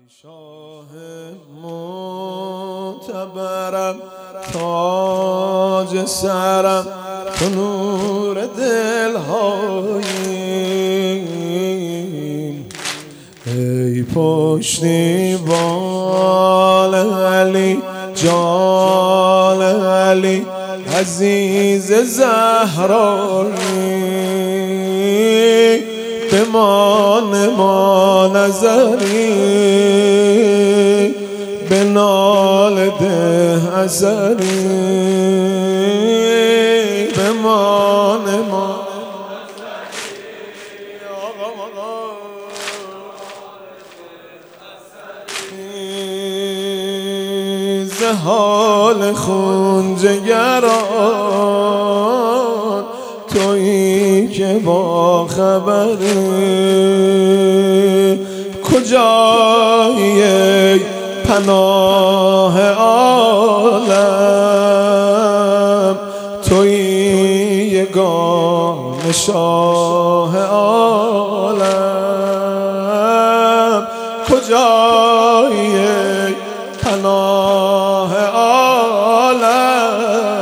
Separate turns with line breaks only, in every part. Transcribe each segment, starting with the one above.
شاه معتبرم تاج سرم تو نور دلهاییم ای پشتیبان علی جان علی عزیز زهرایی بمان ما نظری به نال ده اثری بمان ما ز حال خون جگران تویی که با خبری کجایی ای پناه عالم تویی یگانه شاه عالم کجایی ای پناه عالم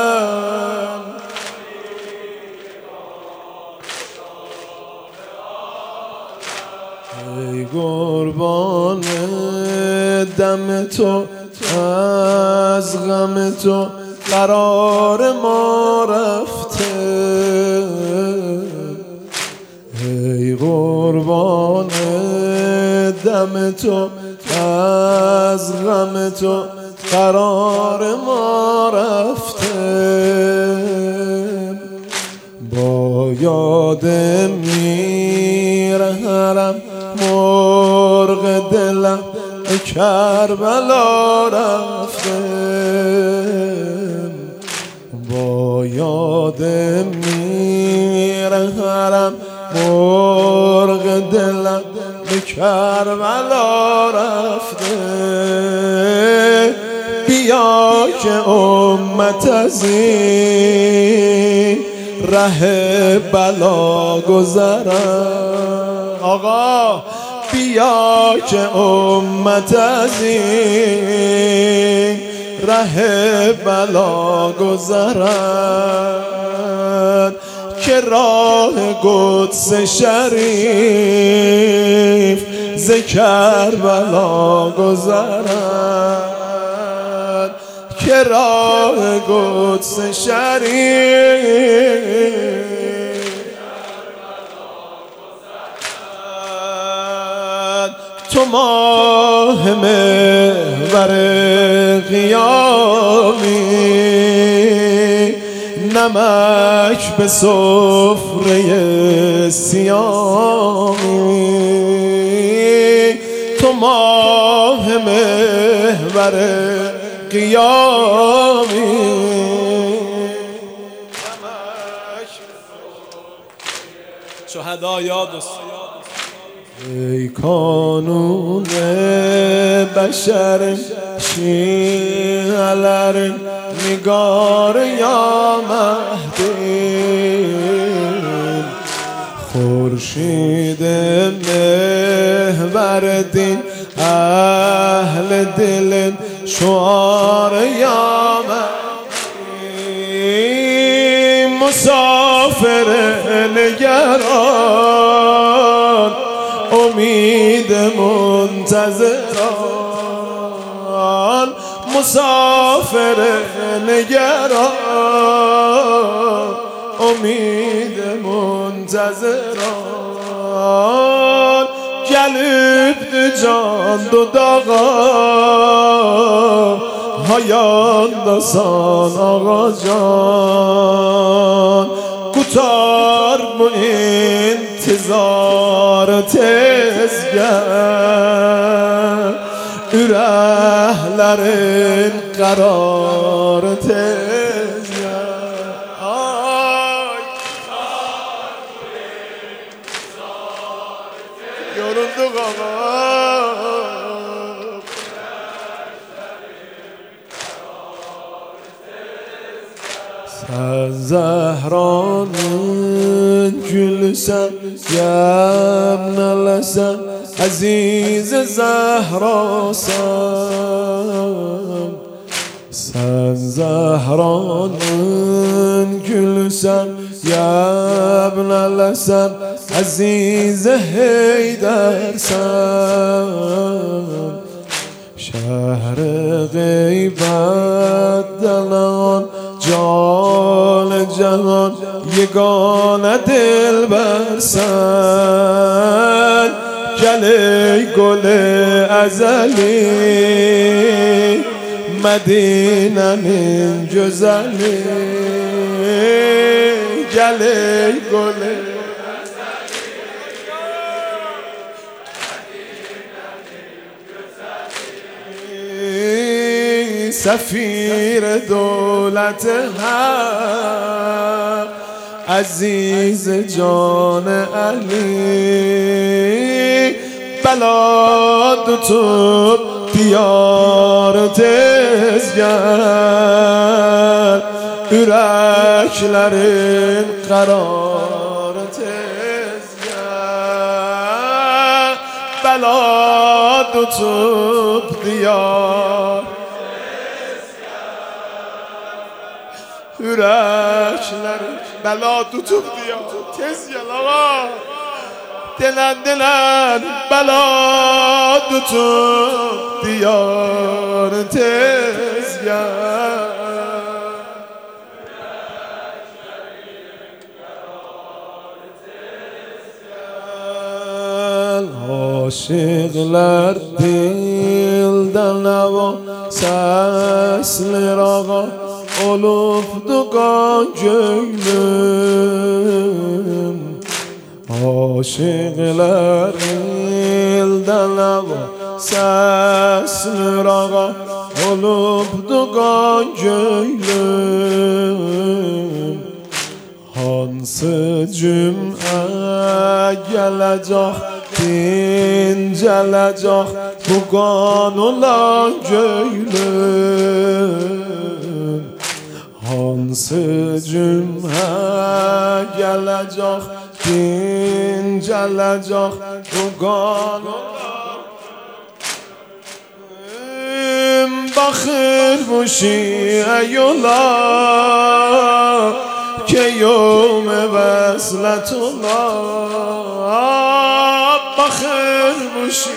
ای قربان دم تو از غم تو قرار ما رفته ای قربان دم تو از غم تو قرار ما رفته با یاد میر حرم مرغ دلم به کربلا رفته با یاد میر حرم مرغ دلم به کربلا رفته بیا که امت از این ره بلا گذرم آقا بیا که امت از این ره بلا گذرد که راه قدس شریف ز کربلا گذرد که راه قدس شریف تو ماه محور قیامی نمک به سفره سیامی تو ماه محور قیامی شهدا یاد ای کانون بشر شیعلر نگار یا مهدی خورشید محور دین اهل دل شعار یا مهدی مسافر نگران امید منتظران مسافر نگران امید منتظران گلب جان دو داغا هایان دستان آقا جان کتار bu intizar tezgah ürəklərin qərar tezgah ay yorulduq ağa sen Zəhranın gülsən, gəmnələsən عزیز زهرا sen Zehra'nın gülsen ya ibnelesen aziz Heyder sen şehri gıybet delan can canan yegane dilber sen gel ey gül ezeli Medine'nin güzeli gel ey gül سفیر دولت حق عزیز جان علی بلا tutup diyar tez gel yüreklerin kararı tez gel bela tutup diyar yüreklerin bela tutup diyar tez gel ama dilen dilen bela tutup diyar tez gel aşıklar dilden hava sesli rağa olupdu gönlüm aşıklar dilden hava sesli rağa olupdu gönlüm hansı cüm'e gelecek dincelecek bu kanula gönlüm hansı cüm'e gelecek dincelecek bu kanula bakırmışı yola ki yom vesletullah bakırmışı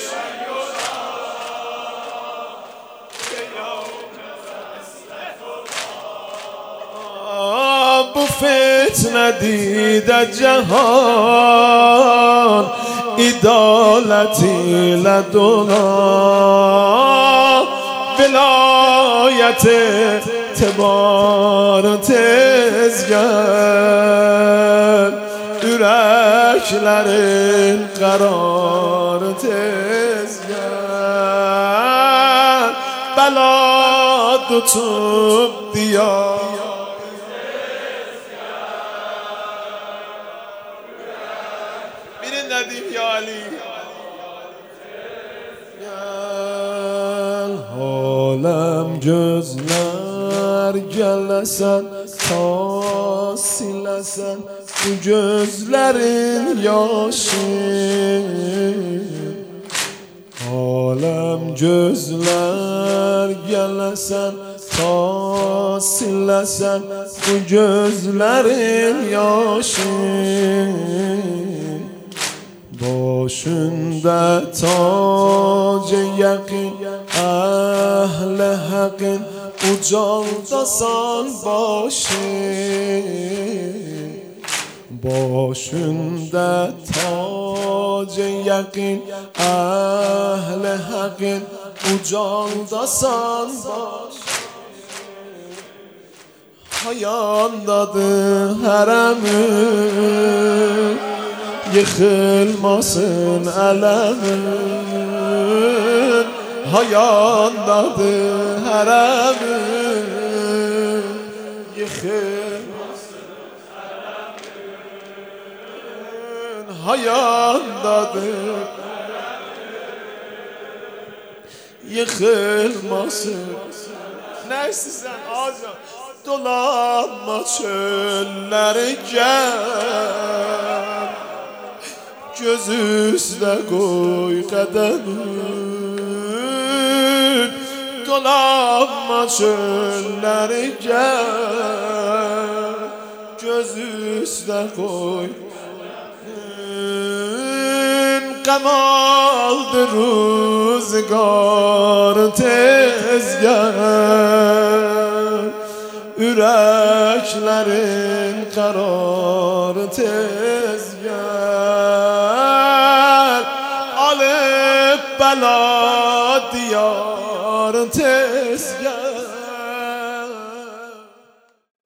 bu fitne dide cihan idaletiyle dolan vilayeti tebar tez gel yüreklerin kararı tez gel bela tutup diyar Nedim ya Ali gel alem gözler gelesen ta silesen bu gözlerin yaşı alem gözler gelesen ta silesen bu gözlerin yaşı başında tac-ı yakin ehl-i hakin ucaldasan başı başında tac-ı yakin ehl-i hakin ucaldasan başı hayandadır haremin yıkılmasın elemin hayandadır haremin yıkılmasın elemin hayandadır yıkılmasın neyse sen ağzına dolanma çölleri gel göz üstə qoy qədəmin, dolanma çölləri gəl, göz üstə qoy. Qəm aldı ruzgar tez gəl, ürəklərin qərar tez gəl, alıb bəla diyar tez